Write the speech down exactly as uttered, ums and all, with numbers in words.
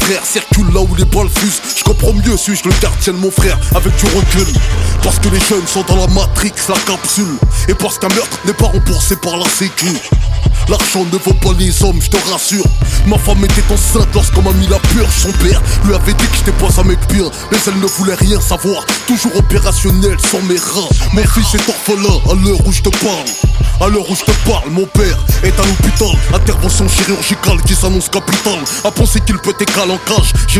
frère circule là où les balles fusent. Je comprends mieux, suis-je le gardien de mon frère avec du recul. Parce que les jeunes sont dans la matrix, la capsule. Et parce qu'un meurtre n'est pas remboursé par la sécu. L'argent ne vaut pas les hommes, je te rassure. Ma femme était enceinte lorsqu'on m'a mis la purge. Son père lui avait dit que j'étais pas un mec bien, mais elle ne voulait rien savoir. Toujours opérationnel sans mes reins. Mon fils est orphelin à l'heure où je te parle. À l'heure où je te parle, mon père est à l'hôpital. Intervention chirurgicale qui s'annonce capitale. À penser qu'il peut être en cage.